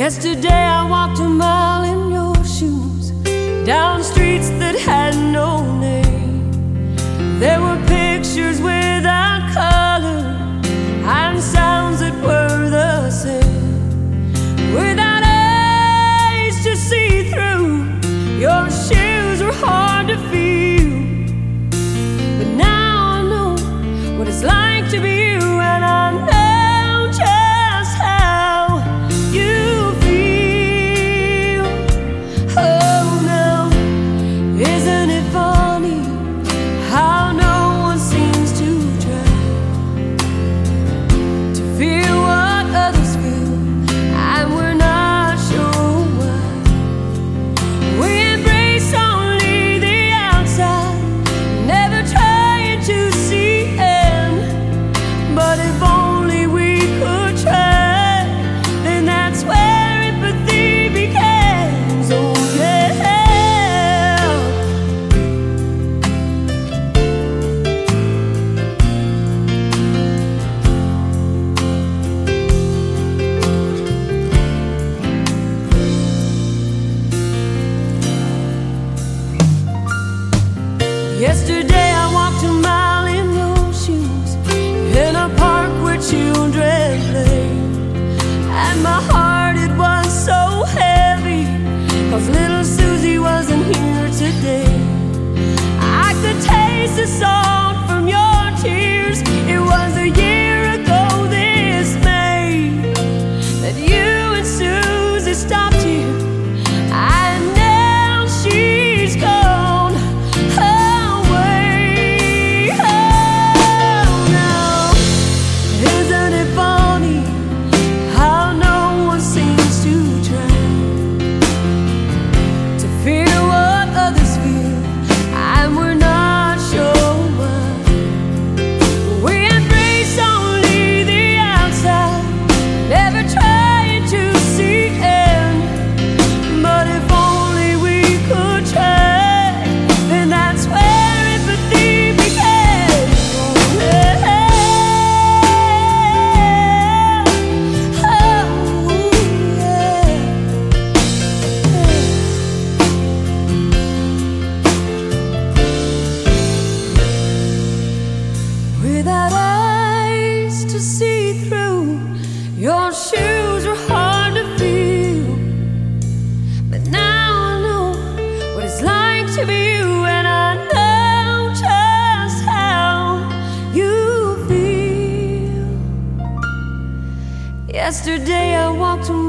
Yesterday I walked a mile in your shoes, down streets that had no name. There were pictures without color and sounds that were the same. Without eyes to see through, your shoes were hard to feel. But now I know what it's like to be you, and I know just how you feel. Oh, now, isn't it funny how no one seems to try to feel what others feel, and we're not sure why. We embrace only the outside, never trying to see in. But if only we could try, then that's where empathy begins. Oh yeah. Yesterday I walked a mile in your shoes, in a park where children play. And my heart, it was so heavy, 'cause little Susie wasn't here today. I could taste the salt from your tears. It was a year ago this May that you and Susie stopped here, and now she's gone away. Oh, now, isn't it funny how no one seems to try to feel what others feel, and we're not sure why. We embrace only the outside, never trying to see in. But if only we could try, then that's where empathy begins. Oh, yeah. Oh, yeah. Without eyes to see through, your shoes are hard to feel. But now I know what it's like to be you, and I know just how you feel. Yesterday I walked a